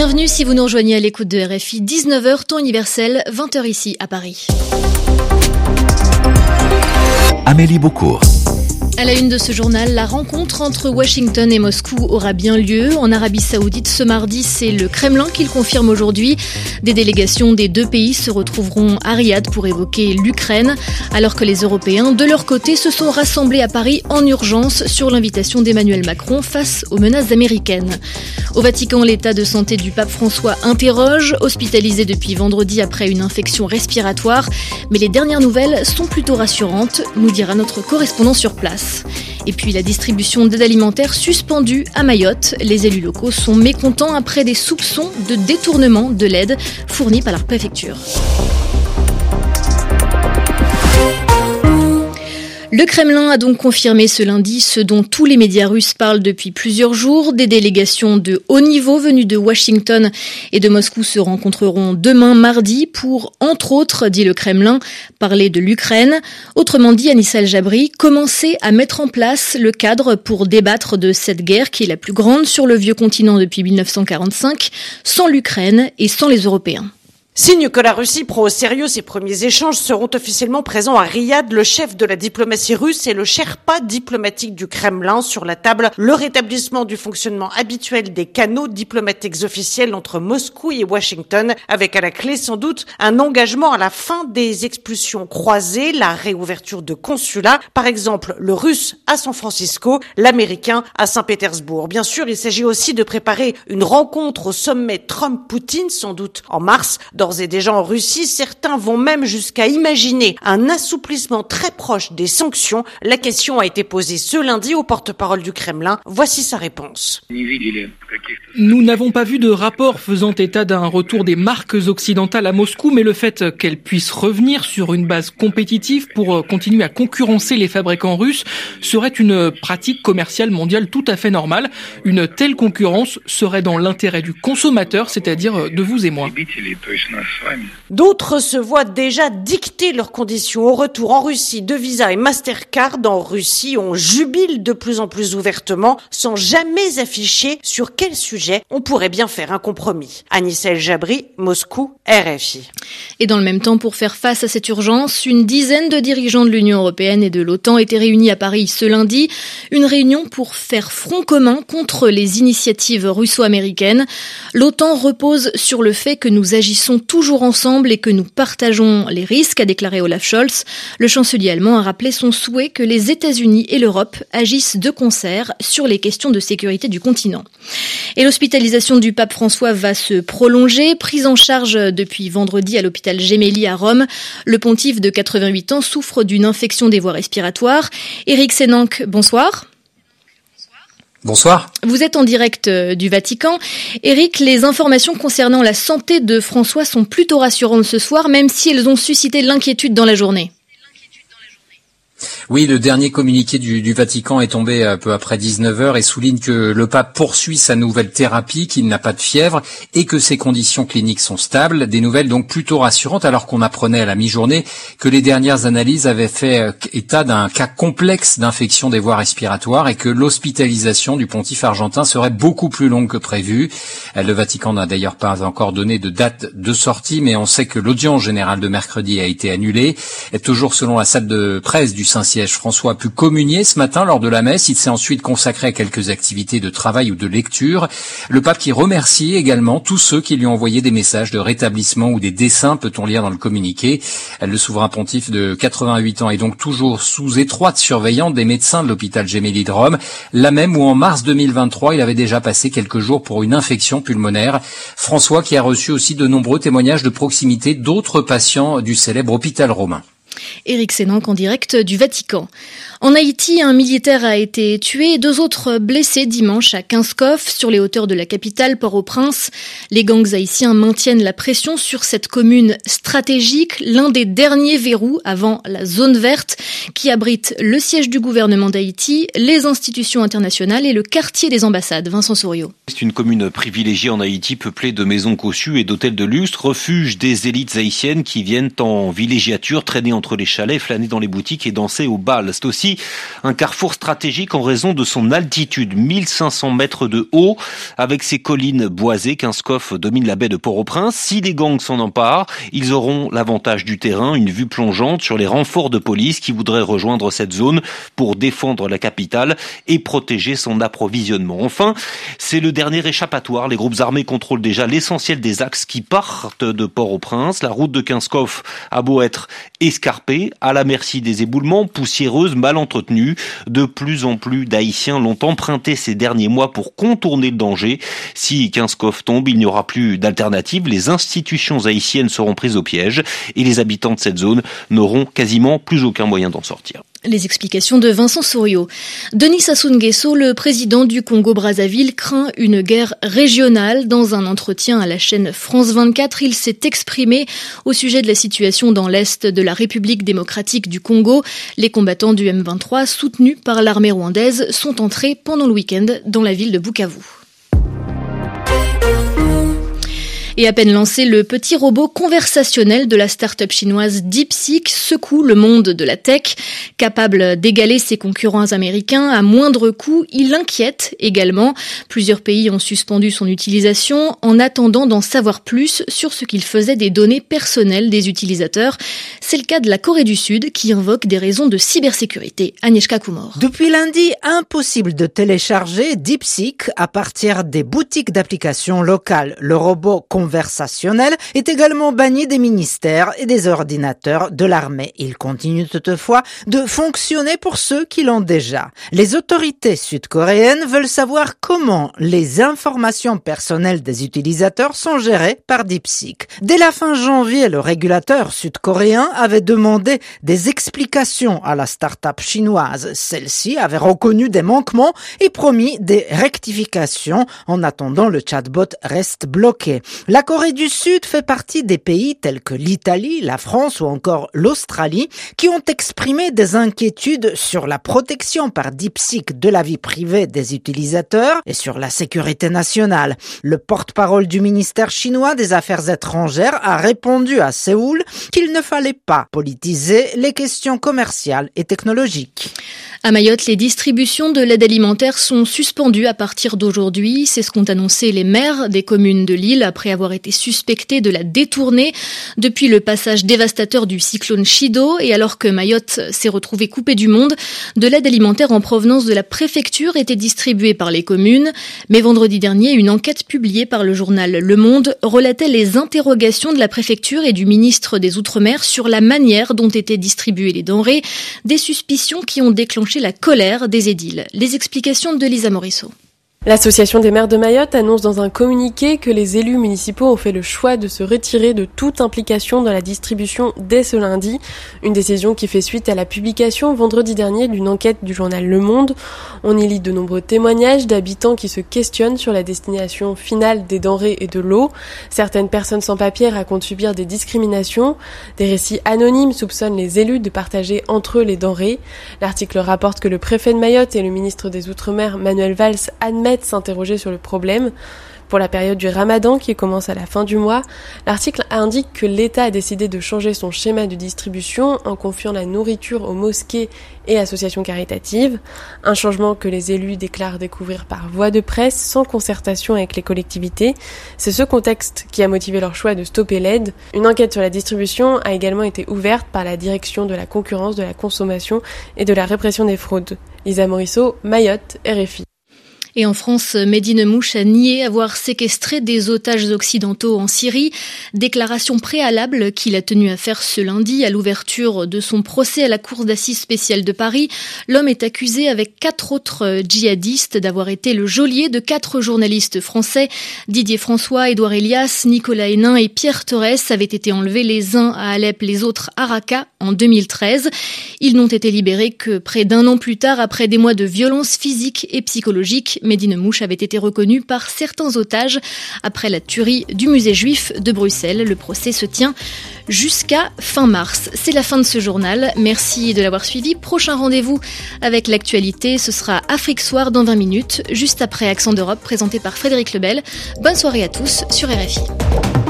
Bienvenue si vous nous rejoignez à l'écoute de RFI, 19h, temps universel, 20h ici à Paris. Amélie Beaucourt. À la une de ce journal, la rencontre entre Washington et Moscou aura bien lieu. En Arabie Saoudite, ce mardi, c'est le Kremlin qui le confirme aujourd'hui. Des délégations des deux pays se retrouveront à Riyad pour évoquer l'Ukraine, alors que les Européens, de leur côté, se sont rassemblés à Paris en urgence sur l'invitation d'Emmanuel Macron face aux menaces américaines. Au Vatican, l'état de santé du pape François interroge, hospitalisé depuis vendredi après une infection respiratoire. Mais les dernières nouvelles sont plutôt rassurantes, nous dira notre correspondant sur place. Et puis la distribution d'aide alimentaire suspendue à Mayotte. Les élus locaux sont mécontents après des soupçons de détournement de l'aide fournie par leur préfecture. Le Kremlin a donc confirmé ce lundi ce dont tous les médias russes parlent depuis plusieurs jours. Des délégations de haut niveau venues de Washington et de Moscou se rencontreront demain mardi pour, entre autres, dit le Kremlin, parler de l'Ukraine. Autrement dit, Anissa El-Jabri, commencer à mettre en place le cadre pour débattre de cette guerre qui est la plus grande sur le vieux continent depuis 1945, sans l'Ukraine et sans les Européens. Signe que la Russie prend au sérieux ses premiers échanges, seront officiellement présents à Riyad le chef de la diplomatie russe et le Sherpa diplomatique du Kremlin. Sur la table, le rétablissement du fonctionnement habituel des canaux diplomatiques officiels entre Moscou et Washington, avec à la clé sans doute un engagement à la fin des expulsions croisées, la réouverture de consulats, par exemple le russe à San Francisco, l'américain à Saint-Pétersbourg. Bien sûr, il s'agit aussi de préparer une rencontre au sommet Trump-Poutine, sans doute en mars. D'ores et déjà en Russie, certains vont même jusqu'à imaginer un assouplissement très proche des sanctions. La question a été posée ce lundi au porte-parole du Kremlin. Voici sa réponse. Nous n'avons pas vu de rapport faisant état d'un retour des marques occidentales à Moscou, mais le fait qu'elles puissent revenir sur une base compétitive pour continuer à concurrencer les fabricants russes serait une pratique commerciale mondiale tout à fait normale. Une telle concurrence serait dans l'intérêt du consommateur, c'est-à-dire de vous et moi. D'autres se voient déjà dicter leurs conditions au retour en Russie de Visa et Mastercard. En Russie, on jubile de plus en plus ouvertement, sans jamais afficher sur quel sujet on pourrait bien faire un compromis. Anissa El-Jabri, Moscou, RFI. Et dans le même temps, pour faire face à cette urgence, une dizaine de dirigeants de l'Union européenne et de l'OTAN étaient réunis à Paris ce lundi. Une réunion pour faire front commun contre les initiatives russo-américaines. L'OTAN repose sur le fait que nous agissons toujours ensemble et que nous partageons les risques, a déclaré Olaf Scholz. Le chancelier allemand a rappelé son souhait que les États-Unis et l'Europe agissent de concert sur les questions de sécurité du continent. Et l'hospitalisation du pape François va se prolonger. Prise en charge depuis vendredi à l'hôpital Gemelli à Rome, le pontife de 88 ans souffre d'une infection des voies respiratoires. Éric Sénanque, bonsoir. Bonsoir. Vous êtes en direct du Vatican. Éric, les informations concernant la santé de François sont plutôt rassurantes ce soir, même si elles ont suscité l'inquiétude dans la journée. Oui, le dernier communiqué du Vatican est tombé peu après 19h et souligne que le pape poursuit sa nouvelle thérapie, qu'il n'a pas de fièvre et que ses conditions cliniques sont stables. Des nouvelles donc plutôt rassurantes alors qu'on apprenait à la mi-journée que les dernières analyses avaient fait état d'un cas complexe d'infection des voies respiratoires et que l'hospitalisation du pontife argentin serait beaucoup plus longue que prévu. Le Vatican n'a d'ailleurs pas encore donné de date de sortie, mais on sait que l'audience générale de mercredi a été annulée. Et toujours selon la salle de presse du Saint-Siège, François a pu communier ce matin lors de la messe. Il s'est ensuite consacré à quelques activités de travail ou de lecture. Le pape qui remercie également tous ceux qui lui ont envoyé des messages de rétablissement ou des dessins, peut-on lire dans le communiqué. Le souverain pontife de 88 ans est donc toujours sous étroite surveillance des médecins de l'hôpital Gemelli de Rome, la même où en mars 2023, il avait déjà passé quelques jours pour une infection pulmonaire. François qui a reçu aussi de nombreux témoignages de proximité d'autres patients du célèbre hôpital romain. Éric Sénanque en direct du Vatican. En Haïti, un militaire a été tué et 2 autres blessés dimanche à Kinskov, sur les hauteurs de la capitale Port-au-Prince. Les gangs haïtiens maintiennent la pression sur cette commune stratégique, l'un des derniers verrous avant la zone verte qui abrite le siège du gouvernement d'Haïti, les institutions internationales et le quartier des ambassades. Vincent Souriau. C'est une commune privilégiée en Haïti, peuplée de maisons cossues et d'hôtels de luxe, refuge des élites haïtiennes qui viennent en villégiature, traîner entre les chalets, flâner dans les boutiques et danser au bal. C'est aussi un carrefour stratégique en raison de son altitude, 1500 mètres de haut, avec ses collines boisées. Kinskov domine la baie de Port-au-Prince. Si les gangs s'en emparent, ils auront l'avantage du terrain, une vue plongeante sur les renforts de police qui voudraient rejoindre cette zone pour défendre la capitale et protéger son approvisionnement. Enfin, c'est le dernier échappatoire. Les groupes armés contrôlent déjà l'essentiel des axes qui partent de Port-au-Prince. La route de Kinskov a beau être escarpée, à la merci des éboulements, poussiéreuse, mal entretenue. De plus en plus d'Haïtiens l'ont emprunté ces derniers mois pour contourner le danger. Si Kinskov tombe, il n'y aura plus d'alternative. Les institutions haïtiennes seront prises au piège et les habitants de cette zone n'auront quasiment plus aucun moyen d'en sortir. Les explications de Vincent Souriau. Denis Sassou Nguesso, le président du Congo-Brazzaville, craint une guerre régionale. Dans un entretien à la chaîne France 24, il s'est exprimé au sujet de la situation dans l'est de la République démocratique du Congo. Les combattants du M23, soutenus par l'armée rwandaise, sont entrés pendant le week-end dans la ville de Bukavu. Et à peine lancé, le petit robot conversationnel de la start-up chinoise DeepSeek secoue le monde de la tech. Capable d'égaler ses concurrents américains à moindre coût, il inquiète également. Plusieurs pays ont suspendu son utilisation en attendant d'en savoir plus sur ce qu'il faisait des données personnelles des utilisateurs. C'est le cas de la Corée du Sud qui invoque des raisons de cybersécurité. Agnieszka Kumor. Depuis lundi, impossible de télécharger DeepSeek à partir des boutiques d'applications locales. Le robot conversationnel est également banni des ministères et des ordinateurs de l'armée. Il continue toutefois de fonctionner pour ceux qui l'ont déjà. Les autorités sud-coréennes veulent savoir comment les informations personnelles des utilisateurs sont gérées par DeepSeek. Dès la fin janvier, le régulateur sud-coréen avait demandé des explications à la start-up chinoise. Celle-ci avait reconnu des manquements et promis des rectifications. En attendant, le chatbot reste bloqué. La Corée du Sud fait partie des pays tels que l'Italie, la France ou encore l'Australie qui ont exprimé des inquiétudes sur la protection par DeepSeek de la vie privée des utilisateurs et sur la sécurité nationale. Le porte-parole du ministère chinois des Affaires étrangères a répondu à Séoul qu'il ne fallait pas politiser les questions commerciales et technologiques. À Mayotte, les distributions de l'aide alimentaire sont suspendues à partir d'aujourd'hui. C'est ce qu'ont annoncé les maires des communes de l'île après avoir été suspectés de la détourner depuis le passage dévastateur du cyclone Chido et alors que Mayotte s'est retrouvée coupée du monde, de l'aide alimentaire en provenance de la préfecture était distribuée par les communes. Mais vendredi dernier, une enquête publiée par le journal Le Monde relatait les interrogations de la préfecture et du ministre des Outre-mer sur la manière dont étaient distribuées les denrées, des suspicions qui ont déclenché la colère des édiles. Les explications de Lisa Morisseau. L'association des maires de Mayotte annonce dans un communiqué que les élus municipaux ont fait le choix de se retirer de toute implication dans la distribution dès ce lundi. Une décision qui fait suite à la publication vendredi dernier d'une enquête du journal Le Monde. On y lit de nombreux témoignages d'habitants qui se questionnent sur la destination finale des denrées et de l'eau. Certaines personnes sans papier racontent subir des discriminations. Des récits anonymes soupçonnent les élus de partager entre eux les denrées. L'article rapporte que le préfet de Mayotte et le ministre des Outre-mer, Manuel Valls, admettent s'interroger sur le problème. Pour la période du Ramadan qui commence à la fin du mois, l'article indique que l'État a décidé de changer son schéma de distribution en confiant la nourriture aux mosquées et associations caritatives. Un changement que les élus déclarent découvrir par voie de presse sans concertation avec les collectivités. C'est ce contexte qui a motivé leur choix de stopper l'aide. Une enquête sur la distribution a également été ouverte par la direction de la concurrence, de la consommation et de la répression des fraudes. Lisa Morisseau, Mayotte, RFI. Et en France, Mehdi Nemmouche a nié avoir séquestré des otages occidentaux en Syrie. Déclaration préalable qu'il a tenu à faire ce lundi à l'ouverture de son procès à la Cour d'assises spéciale de Paris. L'homme est accusé avec 4 autres djihadistes d'avoir été le geôlier de 4 journalistes français. Didier François, Édouard Elias, Nicolas Hénin et Pierre Torres avaient été enlevés les uns à Alep, les autres à Raqqa en 2013. Ils n'ont été libérés que près d'1 an plus tard après des mois de violences physiques et psychologiques. Medine Mouche avait été reconnu par certains otages après la tuerie du musée juif de Bruxelles. Le procès se tient jusqu'à fin mars. C'est la fin de ce journal. Merci de l'avoir suivi. Prochain rendez-vous avec l'actualité, ce sera Afrique Soir dans 20 minutes, juste après Accent d'Europe présenté par Frédéric Lebel. Bonne soirée à tous sur RFI.